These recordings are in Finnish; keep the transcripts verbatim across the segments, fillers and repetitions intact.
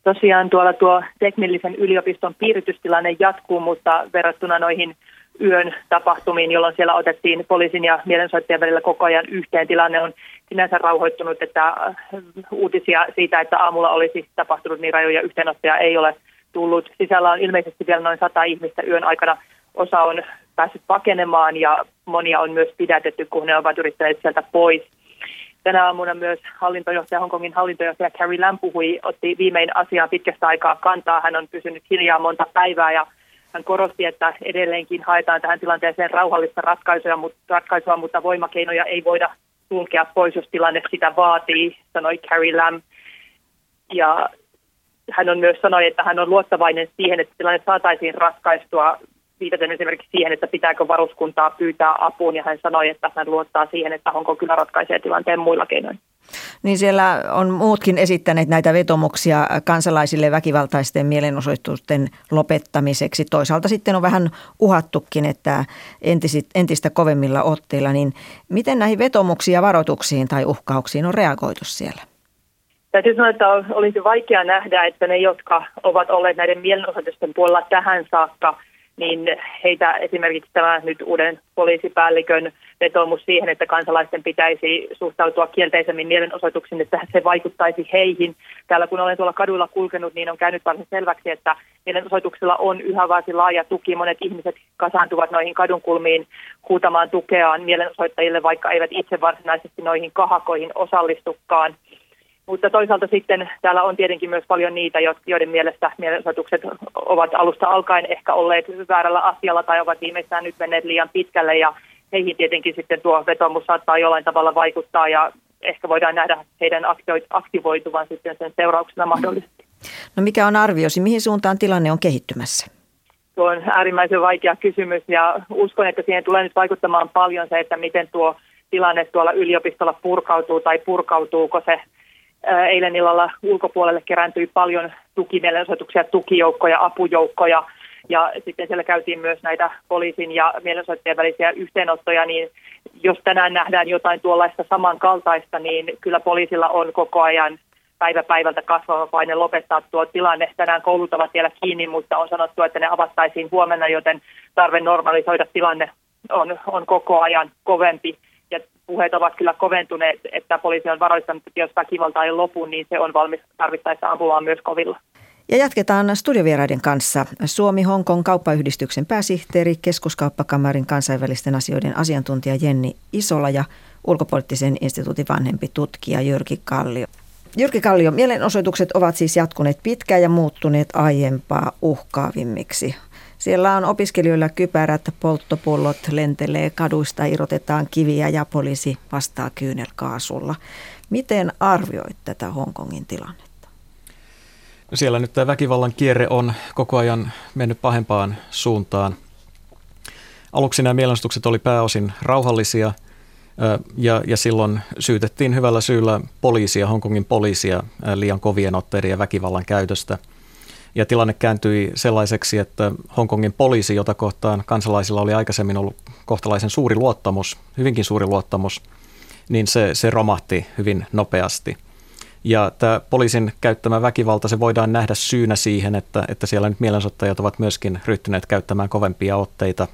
Tosiaan tuolla tuo teknillisen yliopiston piiritystilanne jatkuu, mutta verrattuna noihin yön tapahtumiin, jolloin siellä otettiin poliisin ja mielenosoittajien välillä koko ajan yhteen, tilanne on sinänsä rauhoittunut, että uutisia siitä, että aamulla olisi tapahtunut niin rajoja yhteenottoja ei ole tullut. Sisällä on ilmeisesti vielä noin sata ihmistä yön aikana. Osa on päässyt pakenemaan ja monia on myös pidätetty, kun ne ovat yrittäneet sieltä pois. Tänä aamuna myös hallintojohtaja, Hongkongin hallintojohtaja Carrie Lam puhui, otti viimein asiaan pitkästä aikaa kantaa. Hän on pysynyt hiljaa monta päivää ja hän korosti, että edelleenkin haetaan tähän tilanteeseen rauhallista ratkaisua, mutta, ratkaisua, mutta voimakeinoja ei voida sulkea pois, jos tilanne sitä vaatii, sanoi Carrie Lam. Ja hän on myös sanoi, että hän on luottavainen siihen, että tilanne saataisiin ratkaistua, viitaten esimerkiksi siihen, että pitääkö varuskuntaa pyytää apuun, ja hän sanoi, että hän luottaa siihen, että Hongkong kyllä ratkaisee tilanteen muilla keinoin. Niin siellä on muutkin esittäneet näitä vetomuksia kansalaisille väkivaltaisten mielenosoitusten lopettamiseksi. Toisaalta sitten on vähän uhattukin, että entisit, entistä kovemmilla otteilla. Niin miten näihin vetomuksiin ja varoituksiin tai uhkauksiin on reagoitu siellä? Täytyy sanoa, että olisi vaikea nähdä, että ne, jotka ovat olleet näiden mielenosoitusten puolella tähän saakka, niin heitä esimerkiksi tämä nyt uuden poliisipäällikön vetoomus siihen, että kansalaisten pitäisi suhtautua kielteisemmin mielenosoituksiin, että se vaikuttaisi heihin. Täällä kun olen tuolla kaduilla kulkenut, niin on käynyt varsin selväksi, että mielenosoituksilla on yhä varsin laaja tuki. Monet ihmiset kasaantuvat noihin kadunkulmiin huutamaan tukeaan mielenosoittajille, vaikka eivät itse varsinaisesti noihin kahakoihin osallistukaan. Mutta toisaalta sitten täällä on tietenkin myös paljon niitä, joiden mielestä mielenosoitukset ovat alusta alkaen ehkä olleet väärällä asialla tai ovat viimeistään nyt menneet liian pitkälle ja heihin tietenkin sitten tuo vetomus saattaa jollain tavalla vaikuttaa ja ehkä voidaan nähdä heidän aktivoituvan sitten sen seurauksena mahdollisesti. No mikä on arviosi, mihin suuntaan tilanne on kehittymässä? Tuo on äärimmäisen vaikea kysymys ja uskon, että siihen tulee nyt vaikuttamaan paljon se, että miten tuo tilanne tuolla yliopistolla purkautuu tai purkautuuko se. Eilen illalla ulkopuolelle kerääntyi paljon tukimielenosoituksia, tukijoukkoja, apujoukkoja ja sitten siellä käytiin myös näitä poliisin ja mielenosoittajien välisiä yhteenottoja, niin jos tänään nähdään jotain tuollaista samankaltaista, niin kyllä poliisilla on koko ajan päivä päivältä kasvava paine lopettaa tuo tilanne. Tänään koulut ovat vielä kiinni, mutta on sanottu, että ne avattaisiin huomenna, joten tarve normalisoida tilanne on, on koko ajan kovempi. Ja puheet ovat kyllä koventuneet, että poliisi on varoittanut, että jos väkivalta ei lopu, niin se on valmis tarvittaessa ampumaan myös kovilla. Ja jatketaan studiovieraiden kanssa. Suomi-Hongkong kauppayhdistyksen pääsihteeri, Keskuskauppakamarin kansainvälisten asioiden asiantuntija Jenni Isola ja ulkopoliittisen instituutin vanhempi tutkija Jyrki Kallio. Jyrki Kallio, mielenosoitukset ovat siis jatkuneet pitkään ja muuttuneet aiempaa uhkaavimmiksi. Siellä on opiskelijoilla kypärät, polttopullot lentelee kaduista, irrotetaan kiviä ja poliisi vastaa kyynelkaasulla. Miten arvioit tätä Hongkongin tilannetta? No siellä nyt tämä väkivallan kierre on koko ajan mennyt pahempaan suuntaan. Aluksi nämä mielenosoitukset oli pääosin rauhallisia ja, ja silloin syytettiin hyvällä syyllä poliisia, Hongkongin poliisia liian kovien otteiden ja väkivallan käytöstä. Ja tilanne kääntyi sellaiseksi, että Hongkongin poliisi, jota kohtaan kansalaisilla oli aikaisemmin ollut kohtalaisen suuri luottamus, hyvinkin suuri luottamus, niin se, se romahti hyvin nopeasti. Ja tämä poliisin käyttämä väkivalta, se voidaan nähdä syynä siihen, että, että siellä nyt mielenosoittajat ovat myöskin ryhtyneet käyttämään kovempia otteita.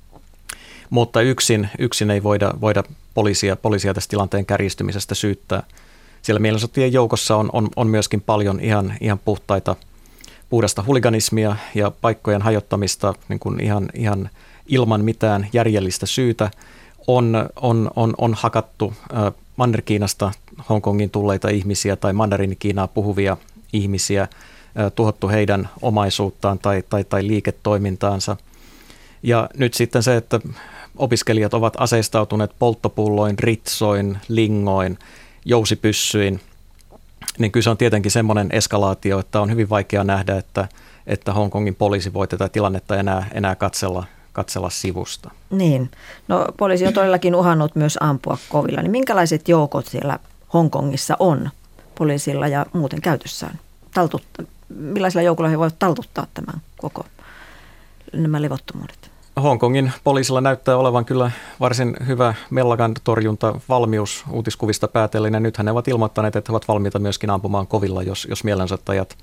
Mutta yksin, yksin ei voida, voida poliisia, poliisia tästä tilanteen kärjistymisestä syyttää. Siellä mielenosoittajien joukossa on, on, on myöskin paljon ihan, ihan puhtaita puhdasta huliganismia ja paikkojen hajottamista niin kuin ihan, ihan ilman mitään järjellistä syytä. On, on, on, on hakattu äh, Manner-Kiinasta Hongkongin tulleita ihmisiä tai mandariinikiinaa puhuvia ihmisiä, äh, tuhottu heidän omaisuuttaan tai, tai, tai liiketoimintaansa. Ja nyt sitten se, että opiskelijat ovat aseistautuneet polttopulloin, ritsoin, lingoin, jousipyssyin, niin kyllä se on tietenkin semmoinen eskalaatio, että on hyvin vaikea nähdä, että, että Hongkongin poliisi voi tätä tilannetta enää, enää katsella, katsella sivusta. Niin. No poliisi on todellakin uhannut myös ampua kovilla. Niin minkälaiset joukot siellä Hongkongissa on poliisilla ja muuten käytössään? Taltutta, millaisilla joukolla he voivat taltuttaa tämän koko nämä levottomuudet? Hongkongin poliisilla näyttää olevan kyllä varsin hyvä mellakan torjunta valmius uutiskuvista päätellen. Ja nythän he ovat ilmoittaneet, että he ovat valmiita myöskin ampumaan kovilla, jos, jos mielenosoittajat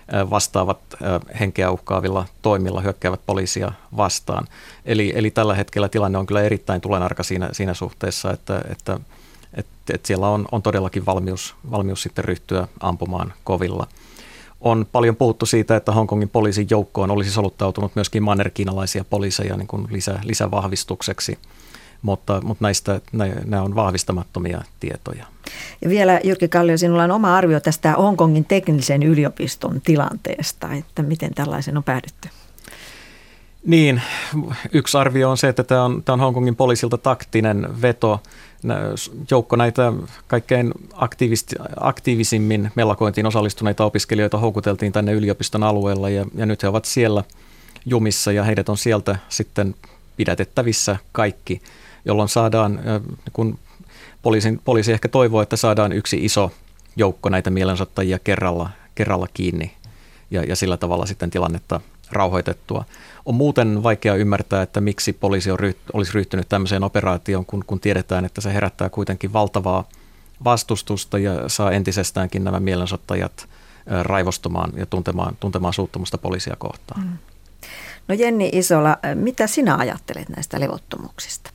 vastaavat henkeä uhkaavilla toimilla hyökkäävät poliisia vastaan. Eli, eli tällä hetkellä tilanne on kyllä erittäin tulenarka siinä, siinä suhteessa, että, että, että, että siellä on, on todellakin valmius, valmius sitten ryhtyä ampumaan kovilla. On paljon puhuttu siitä, että Hongkongin poliisin joukkoon olisi soluttautunut myöskin mannerkiinalaisia poliiseja niin kuin lisä, lisävahvistukseksi, mutta, mutta näistä nämä on vahvistamattomia tietoja. Ja vielä Jyrki Kallio, sinulla on oma arvio tästä Hongkongin teknisen yliopiston tilanteesta, että miten tällaisen on päädytty? Niin, yksi arvio on se, että tämä on, tämä on Hongkongin poliisilta taktinen veto. Joukko näitä kaikkein aktiivisimmin mellakointiin osallistuneita opiskelijoita houkuteltiin tänne yliopiston alueella ja, ja nyt he ovat siellä jumissa ja heidät on sieltä sitten pidätettävissä kaikki, jolloin saadaan, kun poliisin, poliisi ehkä toivoo, että saadaan yksi iso joukko näitä mielenosoittajia kerralla, kerralla kiinni ja, ja sillä tavalla sitten tilannetta rauhoitettua. On muuten vaikea ymmärtää, että miksi poliisi on ryht, olisi ryhtynyt tämmöiseen operaatioon, kun, kun tiedetään, että se herättää kuitenkin valtavaa vastustusta ja saa entisestäänkin nämä mielenosoittajat raivostumaan ja tuntemaan, tuntemaan suuttumusta poliisia kohtaan. Mm. No Jenni Isola, mitä sinä ajattelet näistä levottomuuksista?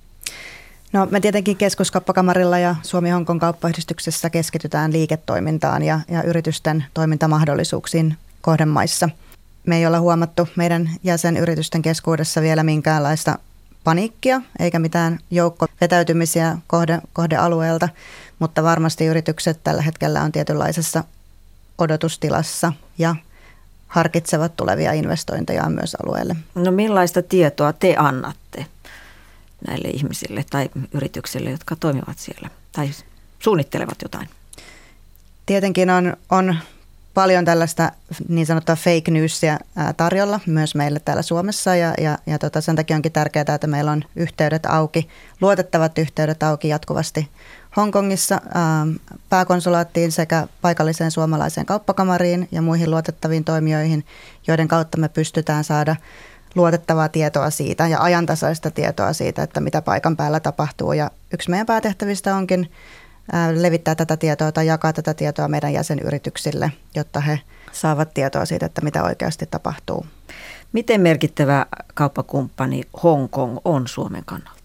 No me tietenkin Keskuskauppakamarilla ja Suomi-Hongkong kauppayhdistyksessä keskitytään liiketoimintaan ja, ja yritysten toimintamahdollisuuksiin kohdemaissa. Me ei olla huomattu meidän jäsenyritysten keskuudessa vielä minkäänlaista paniikkia eikä mitään joukkovetäytymisiä kohde, kohdealueelta, mutta varmasti yritykset tällä hetkellä on tietynlaisessa odotustilassa ja harkitsevat tulevia investointeja myös alueelle. No millaista tietoa te annatte näille ihmisille tai yrityksille, jotka toimivat siellä tai suunnittelevat jotain? Tietenkin on, on paljon tällaista niin sanottua fake newsia tarjolla myös meille täällä Suomessa ja, ja, ja tota, sen takia onkin tärkeää, että meillä on yhteydet auki, luotettavat yhteydet auki jatkuvasti Hongkongissa ähm, pääkonsulaattiin sekä paikalliseen suomalaiseen kauppakamariin ja muihin luotettaviin toimijoihin, joiden kautta me pystytään saada luotettavaa tietoa siitä ja ajantasaista tietoa siitä, että mitä paikan päällä tapahtuu. Ja yksi meidän päätehtävistä onkin äh, levittää tätä tietoa tai jakaa tätä tietoa meidän jäsenyrityksille, jotta he saavat tietoa siitä, että mitä oikeasti tapahtuu. Miten merkittävä kauppakumppani Hongkong on Suomen kannalta?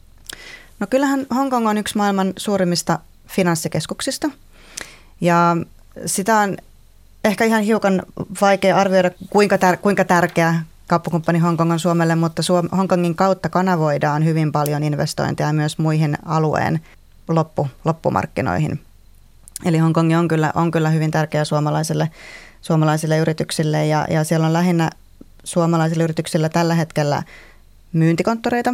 No kyllähän Hongkong on yksi maailman suurimmista finanssikeskuksista ja sitä on ehkä ihan hiukan vaikea arvioida, kuinka, tär- kuinka tärkeä kauppakumppani Hongkong on Suomelle, mutta Suom- Hongkongin kautta kanavoidaan hyvin paljon investointeja myös muihin alueen loppu- loppumarkkinoihin. Eli Hongkong on kyllä, on kyllä hyvin tärkeä suomalaisille, suomalaisille yrityksille ja, ja siellä on lähinnä suomalaisille yrityksille tällä hetkellä myyntikonttoreita,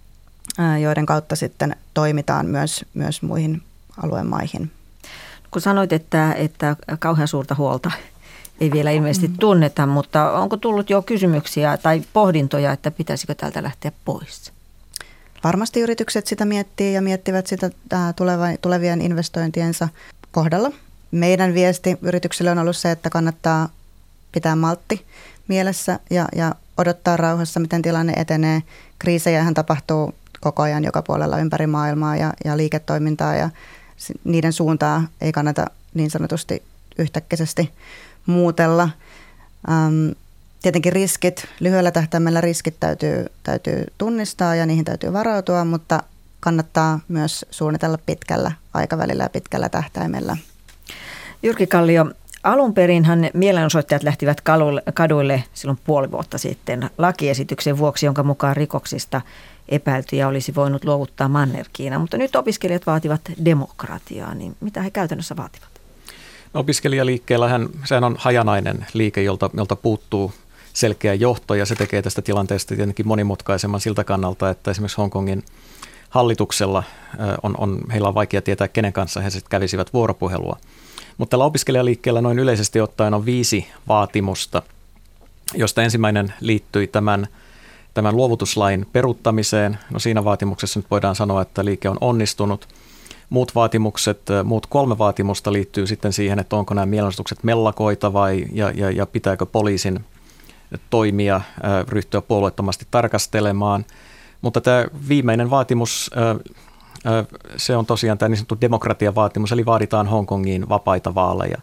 joiden kautta sitten toimitaan myös, myös muihin alueen maihin. Kun sanoit, että, että kauhean suurta huolta ei vielä ilmeisesti tunneta, mutta onko tullut jo kysymyksiä tai pohdintoja, että pitäisikö täältä lähteä pois? Varmasti yritykset sitä miettii ja miettivät sitä tulevien investointiensa kohdalla. Meidän viesti yrityksille on ollut se, että kannattaa pitää maltti mielessä ja, ja odottaa rauhassa, miten tilanne etenee. Kriisejähän tapahtuu koko ajan joka puolella ympäri maailmaa ja, ja liiketoimintaa ja niiden suuntaa ei kannata niin sanotusti yhtäkkäisesti muutella. Ähm, tietenkin riskit, lyhyellä tähtäimellä riskit täytyy, täytyy tunnistaa ja niihin täytyy varautua, mutta kannattaa myös suunnitella pitkällä aikavälillä ja pitkällä tähtäimellä. Jyrki Kallio, alun perinhan mielenosoittajat lähtivät kaduille silloin puoli vuotta sitten lakiesityksen vuoksi, jonka mukaan rikoksista epäiltyjä olisi voinut luovuttaa Manner-Kiinaan, mutta nyt opiskelijat vaativat demokratiaa, niin mitä he käytännössä vaativat? Opiskelijaliikkeellähän sehän on hajanainen liike, jolta, jolta puuttuu selkeä johto ja se tekee tästä tilanteesta tietenkin monimutkaisemman siltä kannalta, että esimerkiksi Hongkongin hallituksella on, on, heillä on vaikea tietää, kenen kanssa he sitten kävisivät vuoropuhelua. Mutta tällä opiskelijaliikkeellä noin yleisesti ottaen on viisi vaatimusta, josta ensimmäinen liittyi tämän, tämän luovutuslain peruuttamiseen. No siinä vaatimuksessa nyt voidaan sanoa, että liike on onnistunut. Muut vaatimukset, muut kolme vaatimusta liittyy sitten siihen, että onko nämä mielenosoitukset mellakoita vai ja, ja, ja pitääkö poliisin toimia, ryhtyä puolueettomasti tarkastelemaan. Mutta tämä viimeinen vaatimus, se on tosiaan tämä niin sanottu demokratiavaatimus, eli vaaditaan Hongkongiin vapaita vaaleja.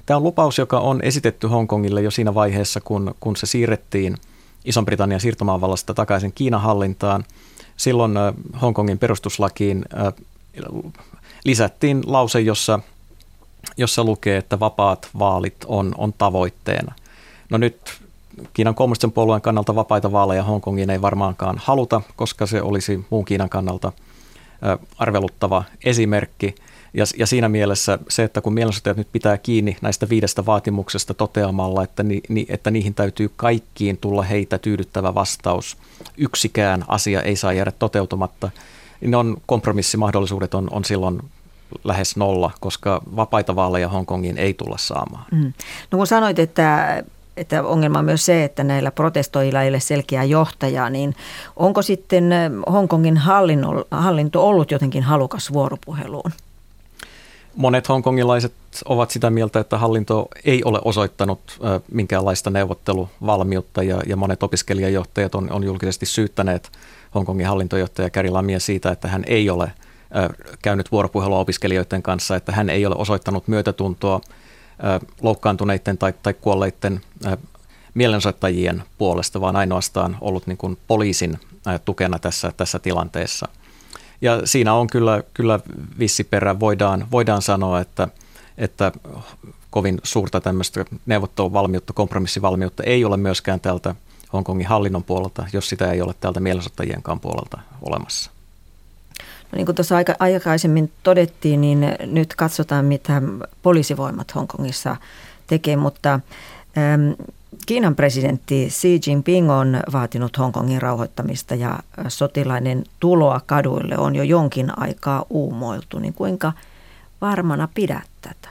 Tämä on lupaus, joka on esitetty Hongkongille jo siinä vaiheessa, kun, kun se siirrettiin Ison-Britannian siirtomaavallasta takaisin Kiinan hallintaan. Silloin Hongkongin perustuslakiin lisättiin lause, jossa, jossa lukee, että vapaat vaalit on, on tavoitteena. No nyt Kiinan kommunistisen puolueen kannalta vapaita vaaleja Hongkongiin ei varmaankaan haluta, koska se olisi muun Kiinan kannalta arveluttava esimerkki. Ja, ja siinä mielessä se, että kun mielenosoittajat nyt pitää kiinni näistä viidestä vaatimuksesta toteamalla, että, ni, ni, että niihin täytyy kaikkiin tulla heitä tyydyttävä vastaus, yksikään asia ei saa jäädä toteutumatta, niin on kompromissimahdollisuudet on, on silloin lähes nolla, koska vapaita vaaleja Hongkongiin ei tulla saamaan. Mm. No kun sanoit, että, että ongelma on myös se, että näillä protestoijilla ei ole selkeää johtajaa, niin onko sitten Hongkongin hallinto ollut jotenkin halukas vuoropuheluun? Monet hongkongilaiset ovat sitä mieltä, että hallinto ei ole osoittanut minkäänlaista neuvotteluvalmiutta ja, ja monet opiskelijajohtajat on, on julkisesti syyttäneet Hongkongin hallintojohtaja Carrie Lamia siitä, että hän ei ole käynyt vuoropuhelua opiskelijoiden kanssa, että hän ei ole osoittanut myötätuntoa loukkaantuneiden tai, tai kuolleiden mielenosoittajien puolesta, vaan ainoastaan ollut niin kuin poliisin tukena tässä, tässä tilanteessa. Ja siinä on kyllä, kyllä vissi perä. Voidaan, voidaan sanoa, että, että kovin suurta tämmöistä neuvotteluvalmiutta, kompromissivalmiutta ei ole myöskään tältä Hongkongin hallinnon puolelta, jos sitä ei ole täältä mielenosoittajienkaan puolelta olemassa. No niin kuin tuossa aika, aikaisemmin todettiin, niin nyt katsotaan, mitä poliisivoimat Hongkongissa tekee, mutta ähm, Kiinan presidentti Xi Jinping on vaatinut Hongkongin rauhoittamista ja sotilainen tuloa kaduille on jo jonkin aikaa uumoiltu. Niin kuinka varmana pidät tätä?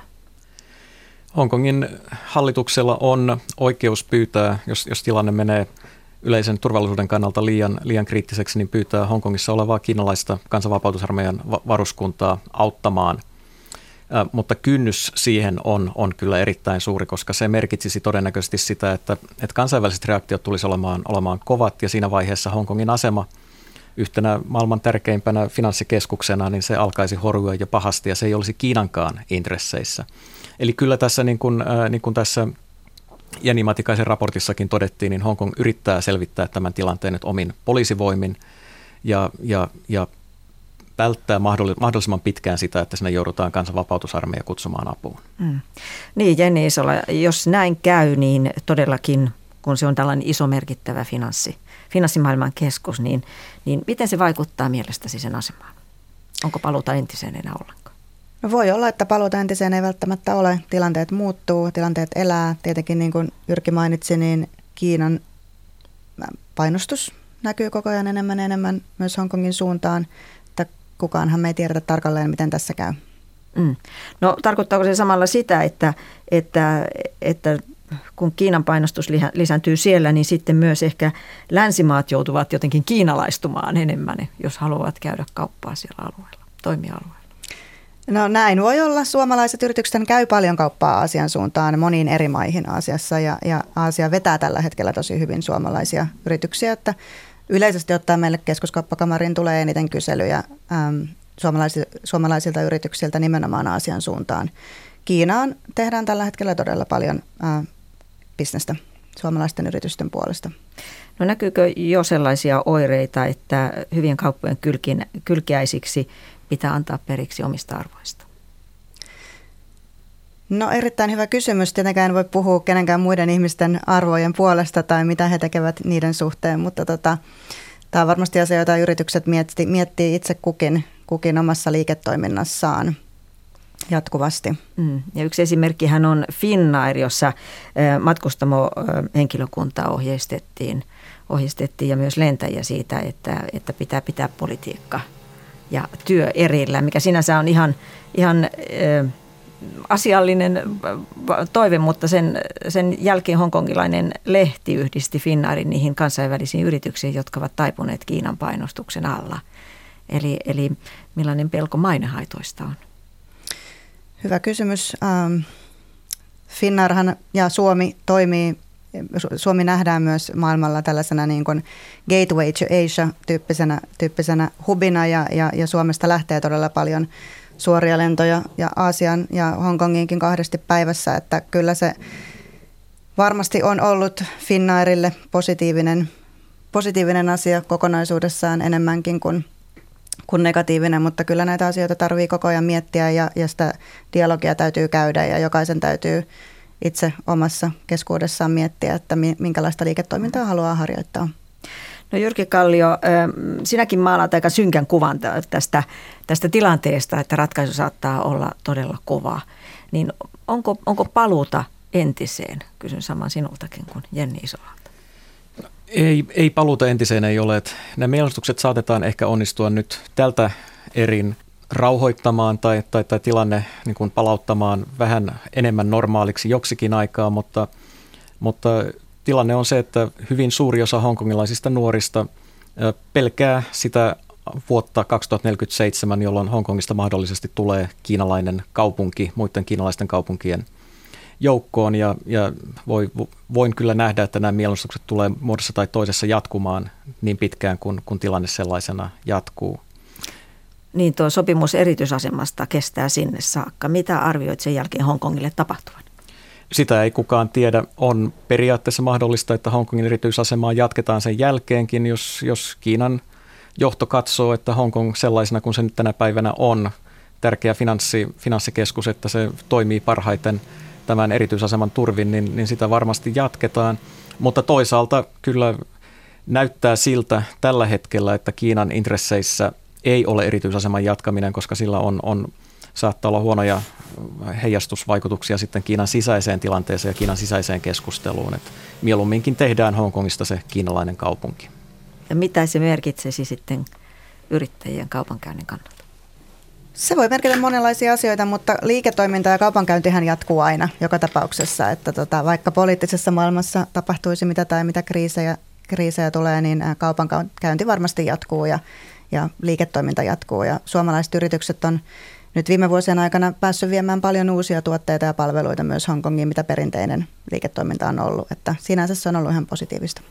Hongkongin hallituksella on oikeus pyytää, jos, jos tilanne menee yleisen turvallisuuden kannalta liian, liian kriittiseksi, niin pyytää Hongkongissa olevaa kiinalaista kansanvapautusarmeijan varuskuntaa auttamaan. Äh, mutta kynnys siihen on, on kyllä erittäin suuri, koska se merkitsisi todennäköisesti sitä, että, että kansainväliset reaktiot tulisi olemaan, olemaan kovat ja siinä vaiheessa Hongkongin asema yhtenä maailman tärkeimpänä finanssikeskuksena, niin se alkaisi horjua jo pahasti ja se ei olisi Kiinankaan intresseissä. Eli kyllä tässä niin kuin, äh, niin kuin tässä Jenni Matikaisen raportissakin todettiin, niin Hongkong yrittää selvittää tämän tilanteen nyt omin poliisivoimin ja, ja, ja välttää mahdollisimman pitkään sitä, että sinne joudutaan kansanvapautusarmeija kutsumaan apuun. Mm. Niin, Jenni Isola, jos näin käy, niin todellakin, kun se on tällainen iso merkittävä finanssi, finanssimaailman keskus, niin, niin miten se vaikuttaa mielestäsi sen asemaan? Onko paluuta entiseen enää ollenkaan? No voi olla, että paluuta entiseen ei välttämättä ole. Tilanteet muuttuu, tilanteet elää. Tietenkin niin kuin Jyrki mainitsi, niin Kiinan painostus näkyy koko ajan enemmän ja enemmän myös Hongkongin suuntaan. Että kukaanhan me ei tiedetä tarkalleen, miten tässä käy. Mm. No tarkoittaako se samalla sitä, että, että, että kun Kiinan painostus lisääntyy siellä, niin sitten myös ehkä länsimaat joutuvat jotenkin kiinalaistumaan enemmän, jos haluavat käydä kauppaa siellä alueella, toimialueella? No näin voi olla. Suomalaiset yritykset käy paljon kauppaa Aasian suuntaan moniin eri maihin Aasiassa ja, ja Aasia vetää tällä hetkellä tosi hyvin suomalaisia yrityksiä, että yleisesti ottaen meille Keskuskauppakamariin tulee eniten kyselyjä äm, suomalaisilta, suomalaisilta yrityksiltä nimenomaan Aasian suuntaan. Kiinaan tehdään tällä hetkellä todella paljon ä, bisnestä suomalaisten yritysten puolesta. No näkyykö jo sellaisia oireita, että hyvien kauppojen kylkin, kylkiäisiksi pitää antaa periksi omista arvoista? No erittäin hyvä kysymys. Tietenkään en voi puhua kenenkään muiden ihmisten arvojen puolesta tai mitä he tekevät niiden suhteen, mutta tota, tämä on varmasti asia, jota yritykset miettii, miettii itse kukin, kukin omassa liiketoiminnassaan jatkuvasti. Mm. Ja yksi esimerkkihän on Finnair, jossa matkustamohenkilökuntaa ohjeistettiin, ohjeistettiin ja myös lentäjiä siitä, että, että pitää pitää politiikka ja työ erillään, mikä sinänsä on ihan, ihan äh, asiallinen toive, mutta sen, sen jälkeen hongkongilainen lehti yhdisti Finnairin niihin kansainvälisiin yrityksiin, jotka ovat taipuneet Kiinan painostuksen alla. Eli, eli millainen pelko mainehaitoista on? Hyvä kysymys. Ähm, Finnairhan ja Suomi toimii, Suomi nähdään myös maailmalla tällaisena niin kuin gateway to Asia -tyyppisenä, tyyppisenä hubina ja, ja, ja Suomesta lähtee todella paljon suoria lentoja ja Aasian ja Hongkongiinkin kahdesti päivässä, että kyllä se varmasti on ollut Finnairille positiivinen, positiivinen asia kokonaisuudessaan enemmänkin kuin, kuin negatiivinen, mutta kyllä näitä asioita tarvii koko ajan miettiä ja, ja sitä dialogia täytyy käydä ja jokaisen täytyy itse omassa keskuudessaan miettiä, että minkälaista liiketoimintaa haluaa harjoittaa. No Jyrki Kallio, sinäkin maalaat aika synkän kuvan tästä, tästä tilanteesta, että ratkaisu saattaa olla todella kova. Niin onko, onko paluuta entiseen? Kysyn saman sinultakin kuin Jenni Isolalta. Ei, ei paluuta entiseen ei ole. Että nämä mielenosoitukset saatetaan ehkä onnistua nyt tältä erin rauhoittamaan tai, tai, tai tilanne niin kuin palauttamaan vähän enemmän normaaliksi joksikin aikaa, mutta, mutta tilanne on se, että hyvin suuri osa hongkongilaisista nuorista pelkää sitä vuotta kaksituhattaneljäkymmentäseitsemän, jolloin Hongkongista mahdollisesti tulee kiinalainen kaupunki muiden kiinalaisten kaupunkien joukkoon. Ja, ja voi, voin kyllä nähdä, että nämä mielenosoitukset tulee muodossa tai toisessa jatkumaan niin pitkään, kun, kun tilanne sellaisena jatkuu. Niin tuo sopimus erityisasemasta kestää sinne saakka. Mitä arvioit sen jälkeen Hongkongille tapahtuvan? Sitä ei kukaan tiedä. On periaatteessa mahdollista, että Hongkongin erityisasemaa jatketaan sen jälkeenkin, jos, jos Kiinan johto katsoo, että Hongkong sellaisena kuin se nyt tänä päivänä on, tärkeä finanssi, finanssikeskus, että se toimii parhaiten tämän erityisaseman turvin, niin, niin sitä varmasti jatketaan. Mutta toisaalta kyllä näyttää siltä tällä hetkellä, että Kiinan intresseissä ei ole erityisaseman jatkaminen, koska sillä on, on saattaa olla huonoja heijastusvaikutuksia sitten Kiinan sisäiseen tilanteeseen ja Kiinan sisäiseen keskusteluun. Että mieluumminkin tehdään Hongkongista se kiinalainen kaupunki. Ja mitä se merkitsisi sitten yrittäjien kaupankäynnin kannalta? Se voi merkitä monenlaisia asioita, mutta liiketoiminta ja kaupankäyntihän jatkuu aina joka tapauksessa. Että tota, vaikka poliittisessa maailmassa tapahtuisi mitä tai mitä kriisejä, kriisejä tulee, niin kaupankäynti varmasti jatkuu ja, ja liiketoiminta jatkuu. Ja suomalaiset yritykset on nyt viime vuosien aikana päässyt viemään paljon uusia tuotteita ja palveluita myös Hongkongiin, mitä perinteinen liiketoiminta on ollut. Että sinänsä se on ollut ihan positiivista.